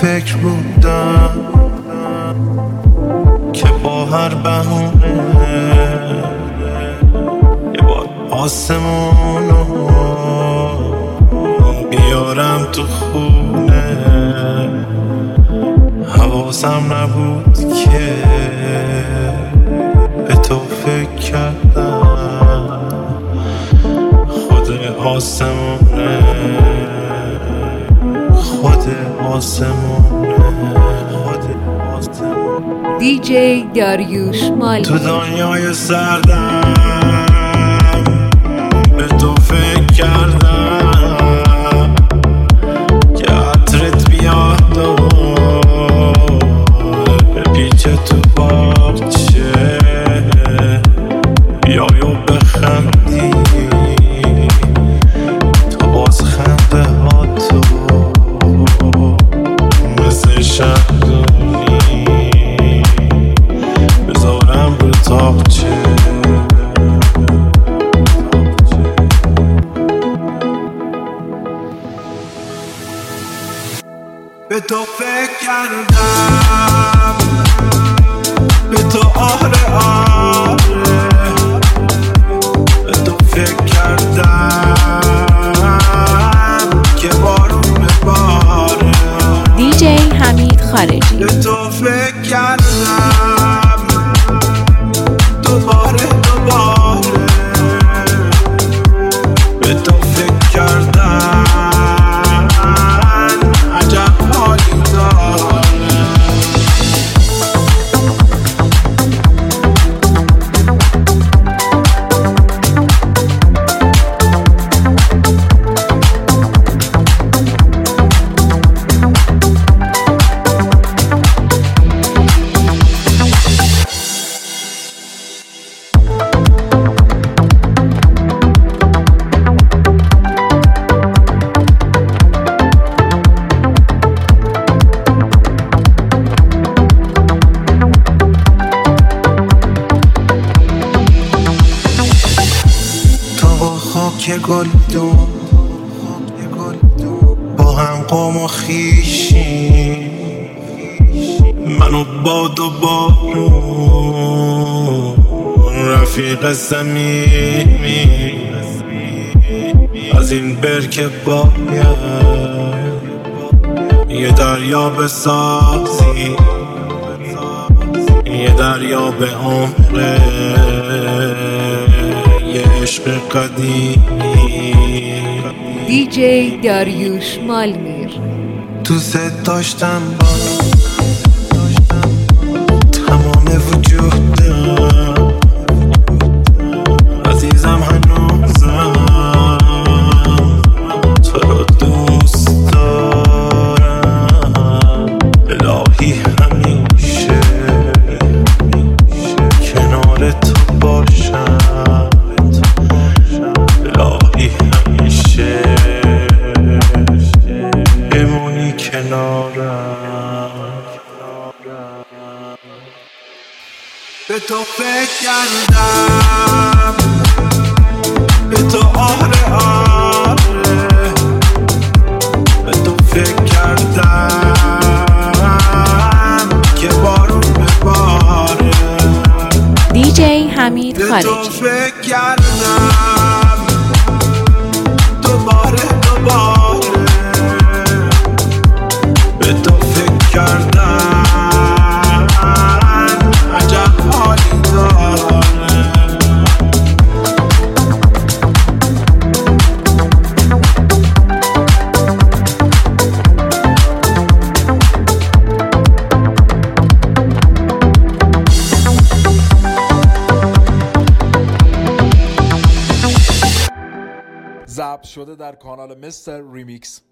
فکر بودم که با هر بهونه یه بار آسمونو بیارم تو خونه. حواسم نبود که به تو فکر کردم. خود آسمونه، خود آسمونه، خود آسمونه. دیجی داریوش مالی. تو دنیای سردم به تو فکر کردم که عطرت بیاد و بپیچه تو باغچه، بیای و بخندی. تو باز خنده ها تو مثل شهدونی بذارم رو تاقچه. به تو فکر کردم، به تو آره آره، به تو فکر کردم که بارون بباره. دیجی حمید خارجی. به تو فکر کردم دوباره دوباره، به تو فکر کردم عجب حالی داره. که گلدون با هم قوم و خیشیم، منو باد و بارون رفیق صمیمی. از این برکه باید یه دریا بسازی، یه دریا به عمره، یه عشق قدیمی. دیجی داریوش مالمیر. دوست داشتم با تمام وجودم، عزیزم هنوزم تو رو دوست دارم. الهی همیشه کنار تو باشم، الهی همیشه بمونی کنارم. به تو فکر کردم، به تو آره آره، به تو فکر کردم که بارون بباره. دیجی حمید به تو خارجی. فکر کردم دوباره دوباره، به تو فکر کردم عجب حالی داره. ضبط شده در کانال مستر ریمیکس.